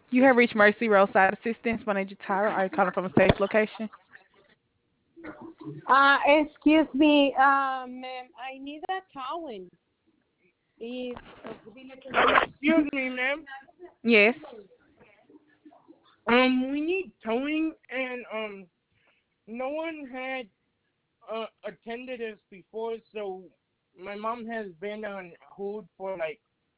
You have reached Mercy Roadside Assistance. My name is Tyra. Are you calling from a safe location? Excuse me, ma'am. I need a towel. Is Excuse me, ma'am. Yes. We need towing, and no one had attended us before, so my mom has been on hold for like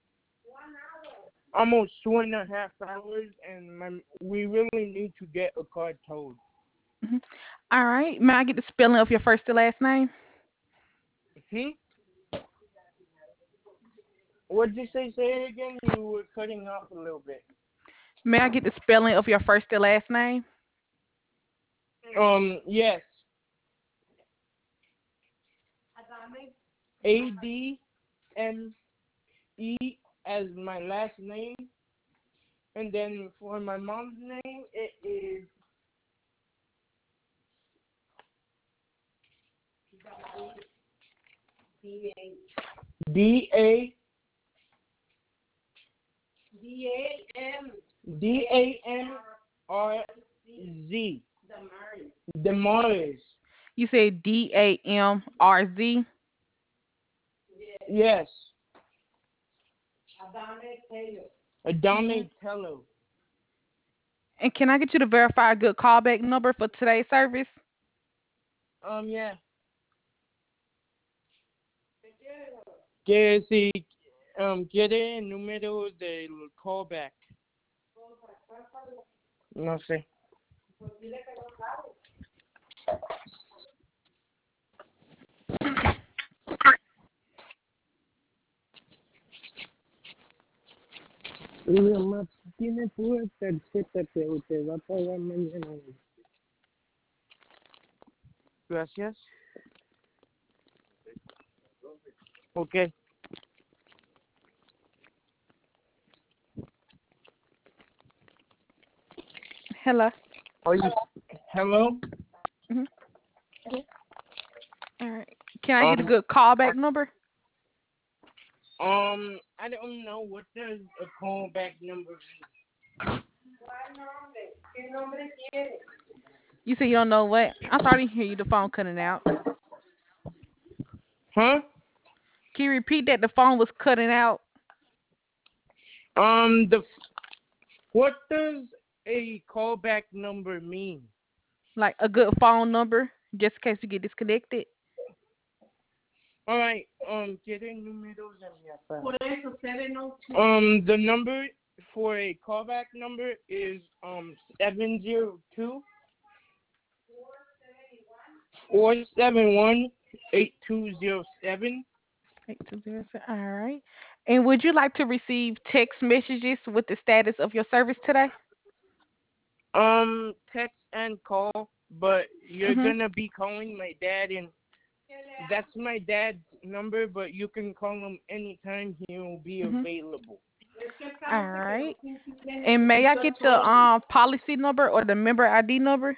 almost 2.5 hours, and we really need to get a car towed. Mhm. All right. May I get the spelling of your first and last name? Hmm? What'd you say? Say it again. You were cutting off a little bit. May I get the spelling of your first and last name? Yes. ADME as my last name, and then for my mom's name, it is D A D A M R Z. Damaris. You said DAMRZ. Yes. All Adame right. Tello. And can I get you to verify a good callback number for today's service? Yeah. Que si quiere el número del callback. No sé. Mi mamá tiene pura tarjeta que usted va a pagar mañana. Gracias. Okay. Hello. Are you? Hello. Hmm. All right. Can I get a Um. good callback number? I don't know what does a callback number is. You said you don't know what? I'm sorry to hear you. The phone cutting out. Huh? Can you repeat that? The phone was cutting out. The what does a callback number mean? Like a good phone number, just in case we get disconnected. All right. ¿Quiere números en mi aparato? The number for a callback number is 702-471-8207. 8207. All right. And would you like to receive text messages with the status of your service today? Text and call, but you're Mhm. gonna be calling my dad, and that's my dad's number, but you can call him anytime he will be Mhm. available. All right. And may I get the policy number or the member ID number?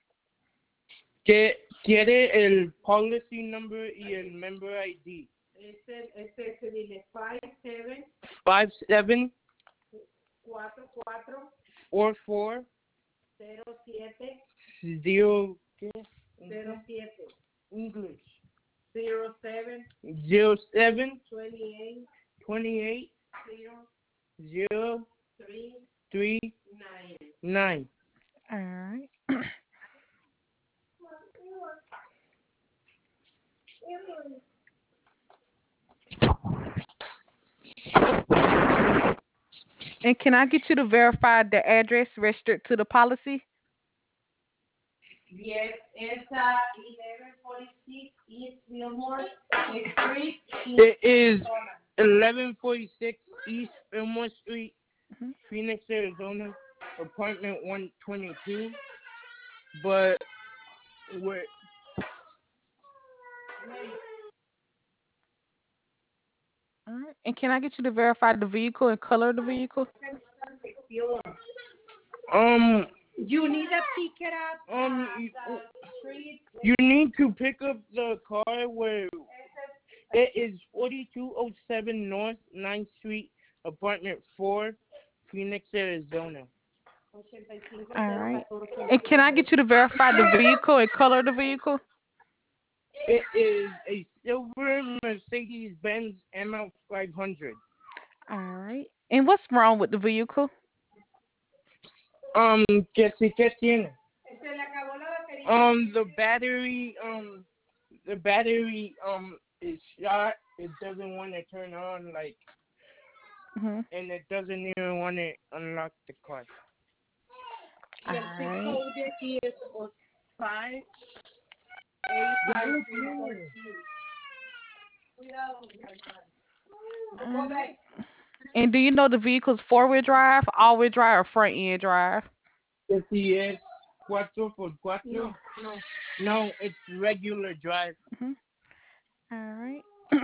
¿Quiere el policy number y el member ID? 57 44 0 ¿qué? English 07 28 039. All right. And can I get you to verify the address registered to the policy? It is 1146 East Fillmore Street, Mhm. Phoenix, Arizona, apartment 122. But we're All right. And can I get you to verify the vehicle and color of the vehicle? um you need a pick it up you, the street. you need to pick up the car where it is 4207 North 9th Street, apartment 4, Phoenix, Arizona. All right. And can I get you to verify the vehicle and color of the vehicle? It is a silver Mercedes Benz ML 500. All right. And what's wrong with the vehicle? ¿Qué tiene? The battery, is shot. It doesn't want to turn on, like, Hmm. and it doesn't even want to unlock the car. All right. Five. All right. And do you know the vehicle's four-wheel drive, all-wheel drive, or front-end drive? Que si es 4x4. No, it's regular drive. Hmm. All right.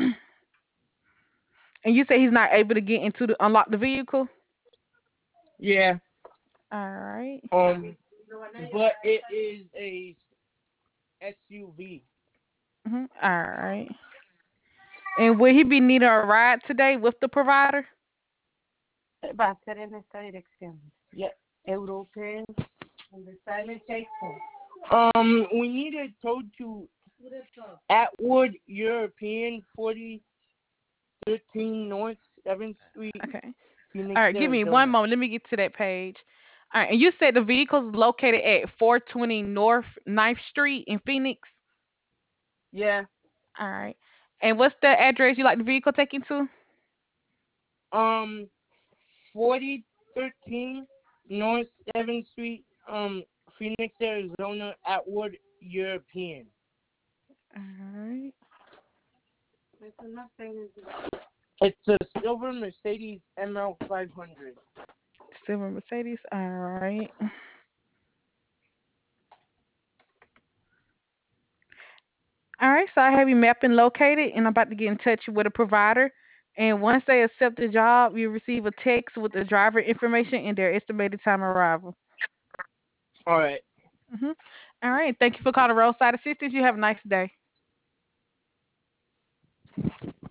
And you say he's not able to get into the unlock the vehicle? Yeah. All right. But it is a SUV. All right. And will he be needing a ride today with the provider? Va a ser en esta dirección. Yeah. European, donde está el texto. We need it towed to Atwood European 4013 North 7th Street, Okay. Phoenix, All right. Give me one Arizona. moment. Let me get to that page. All right. And you said the vehicle's located at 420 North Ninth Street in Phoenix? Yeah. All right. And what's the address you like the vehicle taken to? Um, 4013 North 7th Street, Phoenix, Arizona, Atwood European. All right. It's a silver Mercedes ML 500. Silver Mercedes. All right. All right. So I have you mapped and located, and I'm about to get in touch with a provider. And once they accept the job, you receive a text with the driver information and their estimated time arrival. All right. Hmm. All right. Thank you for calling Roadside Assistance. You have a nice day.